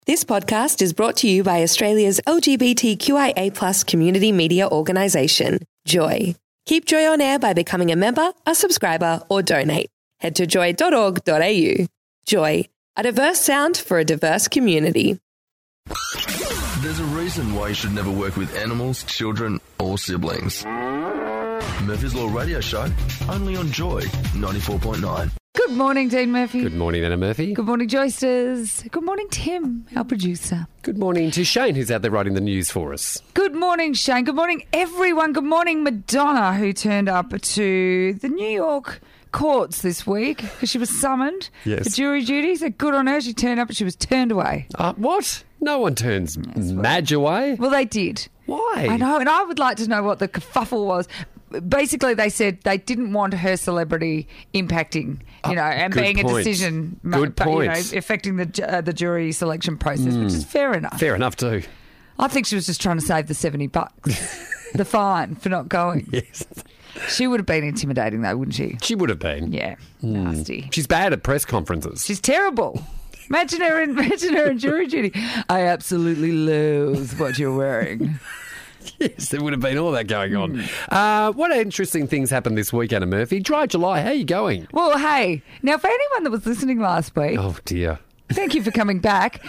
This podcast is brought to you by Australia's LGBTQIA+ community media organisation, Joy. Keep Joy on air by becoming a member, a subscriber, or donate. Head to joy.org.au. Joy, a diverse sound for a diverse community. There's a reason why you should never work with animals, children, or siblings. Murphy's Law Radio Show, only on Joy 94.9. Good morning, Dean Murphy. Good morning, Anna Murphy. Good morning, Joysters. Good morning, Tim, our producer. Good morning to Shane, who's out there writing the news for us. Good morning, Shane. Good morning, everyone. Good morning, Madonna, who turned up to the New York courts this week because she was summoned for jury duty. So good on her. She turned up and she was turned away. What? No one turns Madge away. Well, they did. Why? I know, and I would like to know what the kerfuffle was. Basically, they said they didn't want her celebrity impacting, and being a decision, affecting the jury selection process, which is fair enough. Fair enough too. I think she was just trying to save the $70, the fine for not going. Yes. She would have been intimidating, though, wouldn't she? She would have been. Yeah, nasty. She's bad at press conferences. She's terrible. Imagine her in jury duty. I absolutely loathe what you're wearing. Yes, there would have been all that going on. What interesting things happened this week, Anna Murphy? Dry July, how are you going? Well, hey, now for anyone that was listening last week... Oh, dear. Thank you for coming back.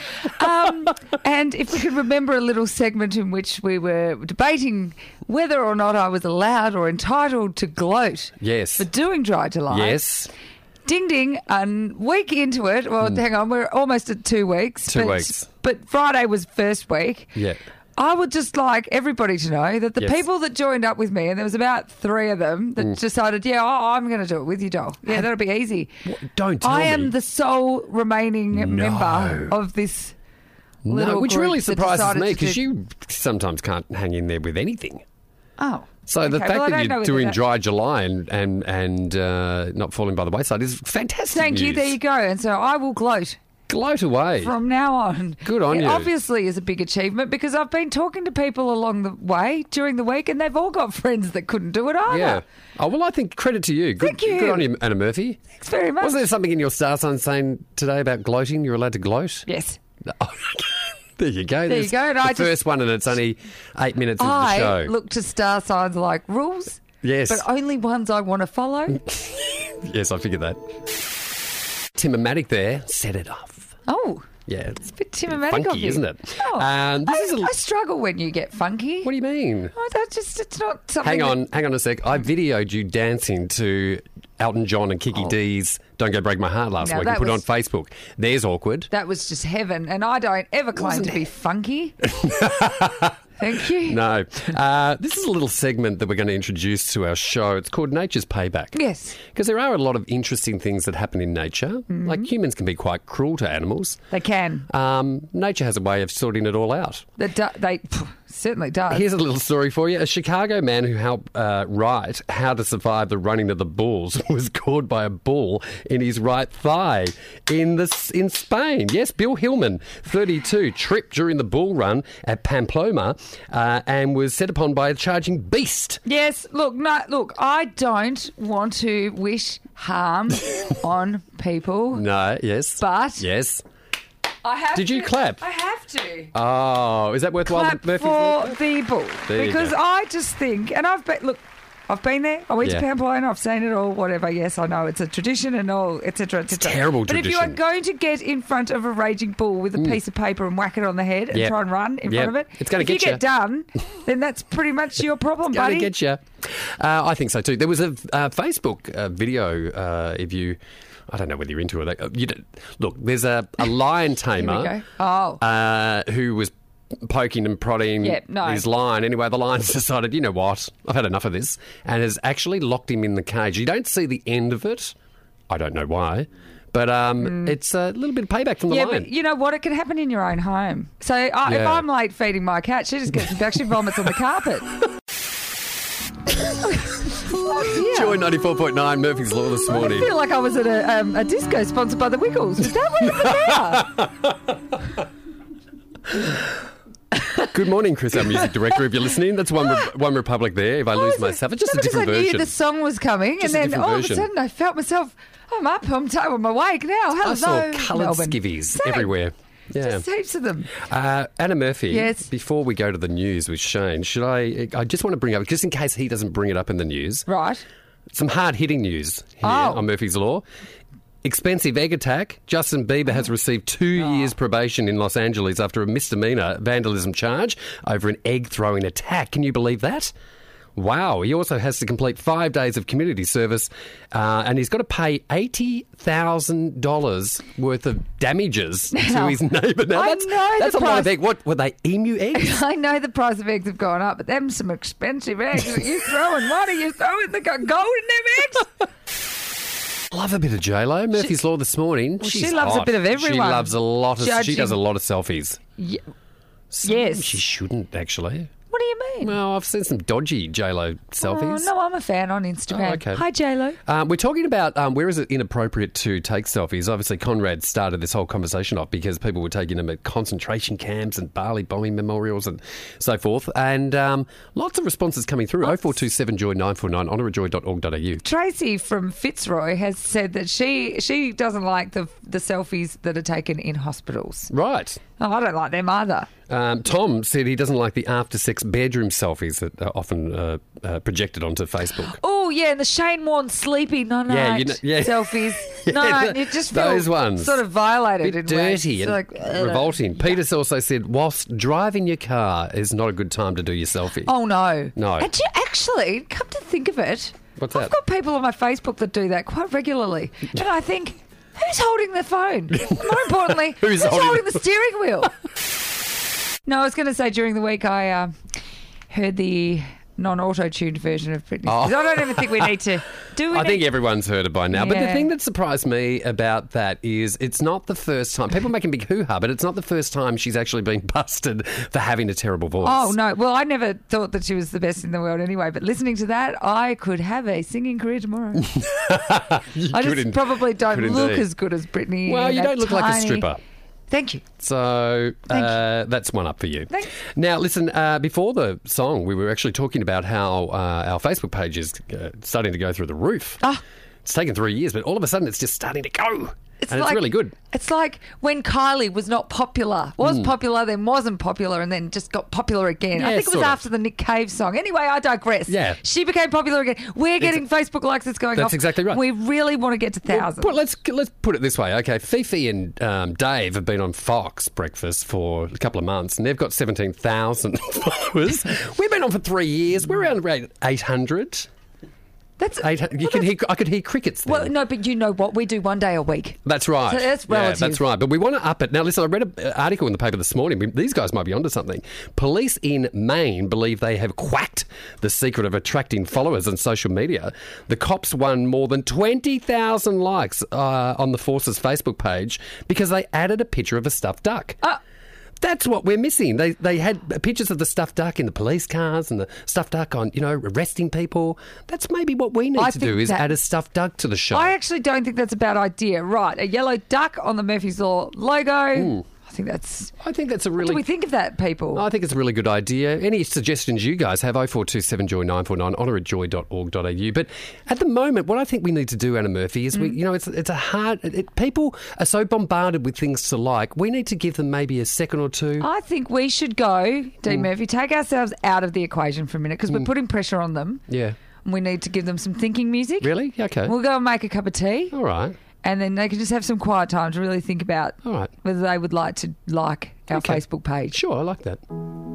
And if we could remember a little segment in which we were debating whether or not I was allowed or entitled to gloat for doing Dry July. Yes. Ding, ding, a week into it. Well, hang on, we're almost at 2 weeks. 2 weeks. But Friday was first week. Yeah. I would just like everybody to know that the people that joined up with me, and there was about 3 of them that decided, I'm going to do it with you, doll. Yeah, that'll be easy. Don't tell me. I am the sole remaining member of this little which group really that surprises me decided because you sometimes can't hang in there with anything. Oh. So the fact that you're doing Dry July and not falling by the wayside is fantastic Thank you. There you go. And so I will gloat. Gloat away. From now on. Good on you. It obviously is a big achievement because I've been talking to people along the way during the week and they've all got friends that couldn't do it either. Yeah. Oh, well, I think credit to you. Thank you. Good on you, Anna Murphy. Thanks very much. Wasn't there something in your star sign saying today about gloating? You're allowed to gloat? Yes. There you go. There you go. And the first one, and it's only 8 minutes of the show. I look to star signs like rules. Yes. But only ones I want to follow. Yes, I figured that. Tim-o-matic there set it off. Oh. Yeah. It's a bit Tim-o-matic funky, of you. Isn't it? Oh. I struggle when you get funky. What do you mean? Oh, it's not something. Hang on a sec. I videoed you dancing to Elton John and Kiki D's Don't Go Break My Heart last week and put it on Facebook. There's awkward. That was just heaven, and I don't ever claim to be funky. Thank you. No. This is a little segment that we're going to introduce to our show. It's called Nature's Payback. Yes. Because there are a lot of interesting things that happen in nature. Mm-hmm. Like humans can be quite cruel to animals. They can. Nature has a way of sorting it all out. They certainly does. Here's a little story for you. A Chicago man who helped write How to Survive the Running of the Bulls was caught by a bull in his right thigh in Spain. Yes, Bill Hillman, 32, tripped during the bull run at Pamplona and was set upon by a charging beast. Yes, look, I don't want to wish harm on people. No, yes. But... Yes. I have Did you clap? I have to. Oh, is that worthwhile? Clap for the bull. Because I just think, and I've been there. I went to Pamplona. I've seen it all. Whatever. Yes, I know it's a tradition and all, etc. It's a terrible tradition. But if you are going to get in front of a raging bull with a piece of paper and whack it on the head and try and run in front of it, it's going to get you. If you get done, then that's pretty much your problem, buddy. It's going to get you. I think so too. There was a Facebook video. If you. I don't know whether you're into it. Look, there's a lion tamer who was poking and prodding his lion. Anyway, the lion's decided, you know what, I've had enough of this, and has actually locked him in the cage. You don't see the end of it. I don't know why. But it's a little bit of payback from the lion. But you know what? It can happen in your own home. So if I'm late feeding my cat, she just gets back, she vomits on the carpet. Joy 94.9, Murphy's Law this morning. I feel like I was at a disco sponsored by the Wiggles. Is that what it's about? Good morning, Chris, our music director, if you're listening. That's One Republic there, if I lose myself. It's just a different version. I knew the song was coming, just and then all of a sudden I felt myself, I'm awake now. Hello, I saw coloured skivvies everywhere. Yeah. Just heaps of them. Anna Murphy, yes. Before we go to the news with Shane, I just want to bring up, just in case he doesn't bring it up in the news. Right. Some hard-hitting news here on Murphy's Law. Expensive egg attack. Justin Bieber has received 2 years probation in Los Angeles after a misdemeanor vandalism charge over an egg-throwing attack. Can you believe that? Wow. He also has to complete 5 days of community service and he's got to pay $80,000 worth of damages to his neighbour. Now, that's a lot of eggs. What, were they emu eggs? I know the price of eggs have gone up, but them some expensive eggs that you throwing. What are you throwing? They got gold in them eggs? Love a bit of J-Lo. Murphy's Law this morning. Well, she loves a bit of everyone. She loves a lot of... She does a lot of selfies. Yes. She shouldn't, actually. What do you mean? Well, I've seen some dodgy J-Lo selfies. Oh, no, I'm a fan on Instagram. Oh, okay. Hi, J-Lo. We're talking about where is it inappropriate to take selfies. Obviously, Conrad started this whole conversation off because people were taking them at concentration camps and Bali bombing memorials and so forth. And lots of responses coming through. 0427 Joy 949 honorajoy.org.au. Tracy from Fitzroy has said that she doesn't like the selfies that are taken in hospitals. Right. Oh, I don't like them either. Tom said he doesn't like the after-sex bedroom selfies that are often projected onto Facebook. Oh, yeah, and the Shane Warne sleepy night selfies. No, you just feel those ones. Sort of violated. Bit dirty and revolting. Peter's also said, whilst driving your car is not a good time to do your selfie. Oh, no. No. Actually, come to think of it, what's that? I've got people on my Facebook that do that quite regularly. And I think... Who's holding the phone? More importantly, who's holding the steering wheel? No, I was going to say during the week I heard the non-auto-tuned version of Britney Spears. I don't even think we need to do it. I think everyone's heard it by now. Yeah. But the thing that surprised me about that is it's not the first time. People make a big hoo-ha, but it's not the first time she's actually been busted for having a terrible voice. Oh, no. Well, I never thought that she was the best in the world anyway, but listening to that, I could have a singing career tomorrow. I just probably don't look as good as Britney. Well, you don't look like a stripper. Thank you. So that's one up for you. Thanks. Now, listen, before the song, we were actually talking about how our Facebook page is starting to go through the roof. It's taken 3 years, but all of a sudden it's just starting to go. It's really good. It's like when Kylie was not popular. Was popular, then wasn't popular, and then just got popular again. Yeah, I think it was after the Nick Cave song. Anyway, I digress. Yeah. She became popular again. We're getting Facebook likes that's going off. That's exactly right. We really want to get to thousands. Well, let's put it this way. Okay, Fifi and Dave have been on Fox Breakfast for a couple of months, and they've got 17,000 followers. We've been on for 3 years. We're around 800. That's I could hear crickets then. Well, no, but you know what? We do 1 day a week. That's right. So that's relative. Yeah, that's right. But we want to up it. Now, listen, I read an article in the paper this morning. These guys might be onto something. Police in Maine believe they have quacked the secret of attracting followers on social media. The cops won more than 20,000 likes on the force's Facebook page because they added a picture of a stuffed duck. That's what we're missing. They had pictures of the stuffed duck in the police cars and the stuffed duck on, arresting people. That's maybe what we need to do is add a stuffed duck to the show. I actually don't think that's a bad idea. Right, a yellow duck on the Murphy's Law logo. I think that's a really... What do we think of that, people? I think it's a really good idea. Any suggestions you guys have, 0427 Joy 949, honorajoy.org.au. But at the moment, what I think we need to do, Anna Murphy, is it's a hard... people are so bombarded with things to like. We need to give them maybe a second or two. I think we should go, Dean Murphy, take ourselves out of the equation for a minute because we're putting pressure on them. Yeah. And we need to give them some thinking music. Really? Okay. We'll go and make a cup of tea. All right. And then they can just have some quiet time to really think about whether they would like to like our Facebook page. Sure, I like that.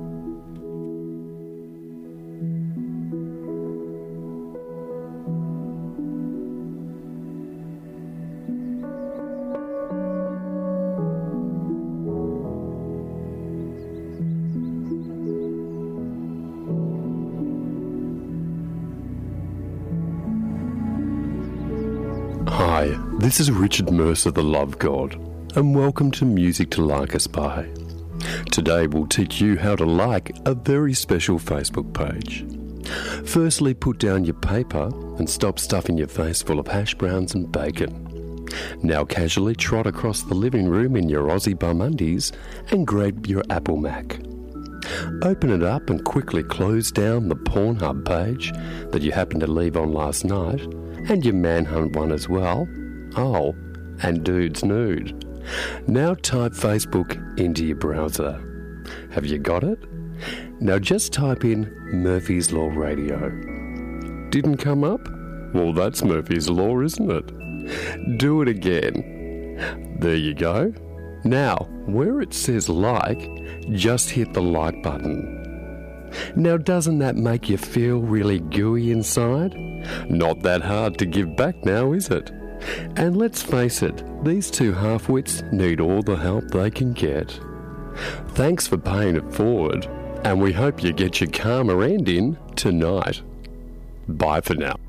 Hi, this is Richard Mercer, the Love God, and welcome to Music to Like Us By. Today we'll teach you how to like a very special Facebook page. Firstly, put down your paper and stop stuffing your face full of hash browns and bacon. Now casually trot across the living room in your Aussie bum undies and grab your Apple Mac. Open it up and quickly close down the Pornhub page that you happened to leave on last night, and your Manhunt one as well. Oh, and Dude's Nude. Now type Facebook into your browser. Have you got it? Now just type in Murphy's Law Radio. Didn't come up? Well, that's Murphy's Law, isn't it? Do it again. There you go. Now, where it says like, just hit the like button. Now, doesn't that make you feel really gooey inside? Not that hard to give back now, is it? And let's face it, these two half-wits need all the help they can get. Thanks for paying it forward, and we hope you get your karma end in tonight. Bye for now.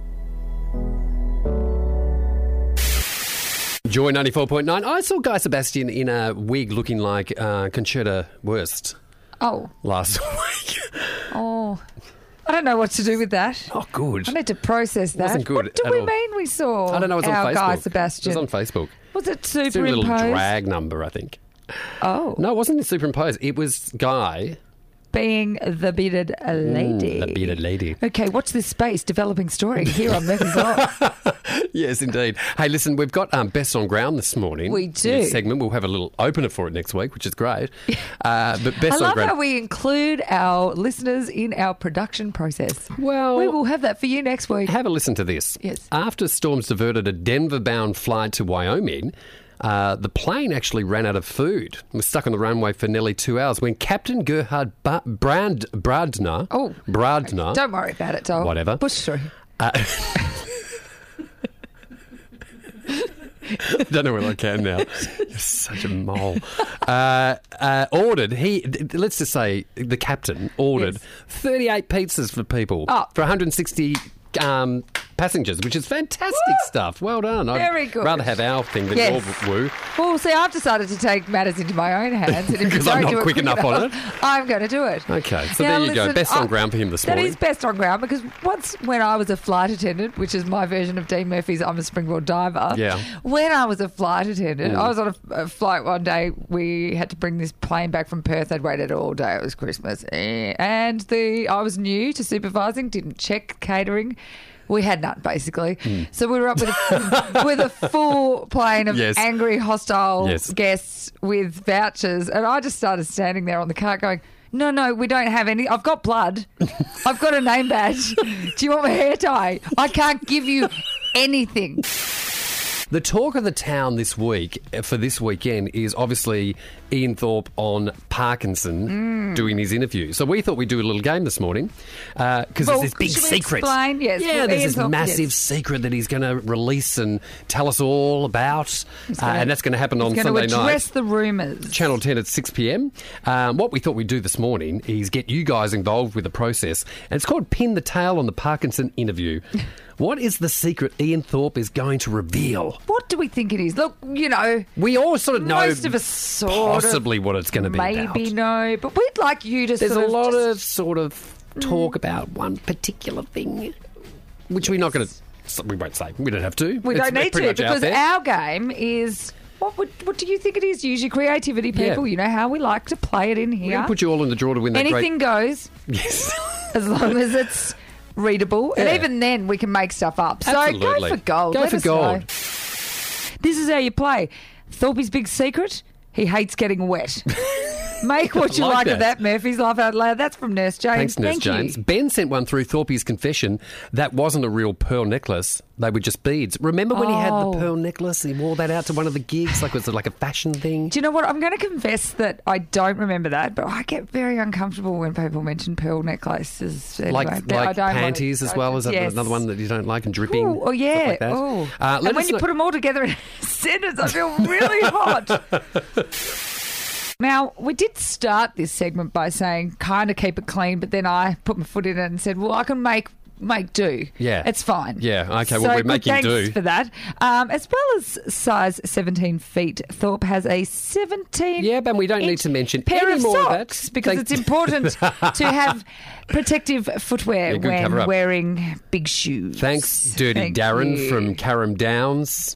Joy 94.9. I saw Guy Sebastian in a wig looking like Conchetta Wurst. Oh. Last week. Oh. I don't know what to do with that. Oh, good. I need to process that. It wasn't good. What do we mean we saw? I don't know. It was on Facebook. Guy Sebastian. It was on Facebook. Was it superimposed? It's a little drag number, I think. Oh. No, it wasn't superimposed. It was Guy being the bearded lady. The bearded lady. Okay, watch this space. Developing story here on Murphy's Law. Yes, indeed. Hey, listen, we've got Best on Ground this morning. We do. This segment. We'll have a little opener for it next week, which is great. But Best I on Ground. love how we include our listeners in our production process. Well, we will have that for you next week. Have a listen to this. Yes. After storms diverted a Denver-bound flight to Wyoming, the plane actually ran out of food. It was stuck on the runway for nearly 2 hours when Captain Gerhard Bradner... Oh. Bradner. Don't worry about it, Dole. Whatever. Push through. I don't know whether I can now. You're such a mole. Let's just say the captain ordered 38 pizzas for people for 160 passengers, which is fantastic stuff. Well done. Very I'd good. rather have our thing than your woo. Well, see, I've decided to take matters into my own hands. And if Because I'm not quick enough on it. I'm going to do it. Okay, so Now, there you go. listen, Best on ground for him this morning. That is best on ground because once when I was a flight attendant, which is my version of Dean Murphy's I'm a Springboard Diver, when I was a flight attendant, I was on a flight one day. We had to bring this plane back from Perth. They'd waited all day. It was Christmas. And I was new to supervising, didn't check catering. We had none, basically. So we were up with a full plane of angry, hostile guests with vouchers. And I just started standing there on the cart going, no, we don't have any. I've got blood. I've got a name badge. Do you want my hair tie? I can't give you anything. The talk of the town this week, for this weekend, is obviously Ian Thorpe on Parkinson doing his interview. So we thought we'd do a little game this morning because there's this big secret. Explain? Yes. Yeah, there's this massive secret that he's going to release and tell us all about. And that's going to happen on Sunday night. He's going to address the rumours. Channel 10 at 6 p.m. What we thought we'd do this morning is get you guys involved with the process. And it's called Pin the Tail on the Parkinson Interview. What is the secret Ian Thorpe is going to reveal? What do we think it is? Look, we all sort of know most of us possibly what it's going to be maybe about. No, but we'd like you to There's a lot of sort of talk about one particular thing, which we're not going to... We won't say. We don't have to. We don't need to because our game is... What do you think it is? Use your creativity, people. You know how we like to play it in here. We're going to put you all in the draw to win that Anything goes. Yes. As long as it's readable. And even then, we can make stuff up. Absolutely. So go for gold. Go for gold. This is how you play. Thorpe's big secret, he hates getting wet. Make what you like of that, Murphy's Laugh Out Loud. That's from Nurse James. Thanks, Nurse James. Ben sent one through Thorpe's confession. That wasn't a real pearl necklace. They were just beads. Remember when he had the pearl necklace? He wore that out to one of the gigs. Was it like a fashion thing? Do you know what? I'm going to confess that I don't remember that, but I get very uncomfortable when people mention pearl necklaces. Anyway. Like panties as well? Is that another one that you don't like and dripping? Oh, yeah. Like that? Oh. And when you put them all together in a sentence, I feel really hot. Now, we did start this segment by saying kind of keep it clean, but then I put my foot in it and said, well, I can make do. Yeah. It's fine. Yeah, okay, well, we're making do. Thanks for that. As well as size 17 feet, Thorpe has a 17 Yeah, but we don't need to mention pair any of more socks of that. because it's important to have protective footwear when wearing big shoes. Thanks, Dirty Darren from Carrum Downs.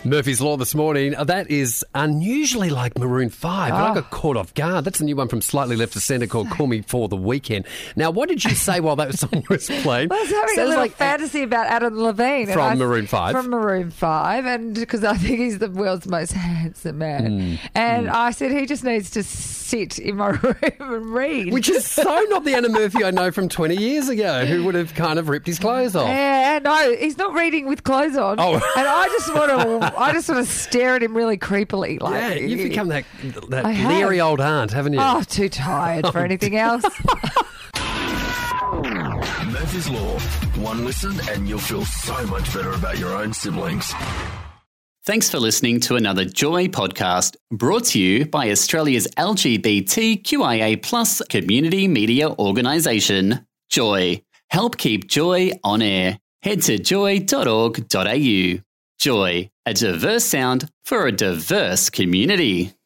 Murphy's Law this morning. That is unusually like Maroon 5, but I got caught off guard. That's a new one from Slightly Left of Centre called Call Me For The Weekend. Now, what did you say while that song was playing? I was having a little fantasy about Adam Levine. From Maroon 5. From Maroon 5, and because I think he's the world's most handsome man. And I said he just needs to sit in my room and read. Which is so not the Anna Murphy I know from 20 years ago, who would have kind of ripped his clothes off. Yeah, no, he's not reading with clothes on. Oh. And I just want to stare at him really creepily. Like, yeah, you've become that leery old aunt, haven't you? Oh, too tired for anything else. Murphy's Law. One listen and you'll feel so much better about your own siblings. Thanks for listening to another Joy podcast brought to you by Australia's LGBTQIA+ community media organisation, Joy. Help keep Joy on air. Head to joy.org.au. Joy, a diverse sound for a diverse community.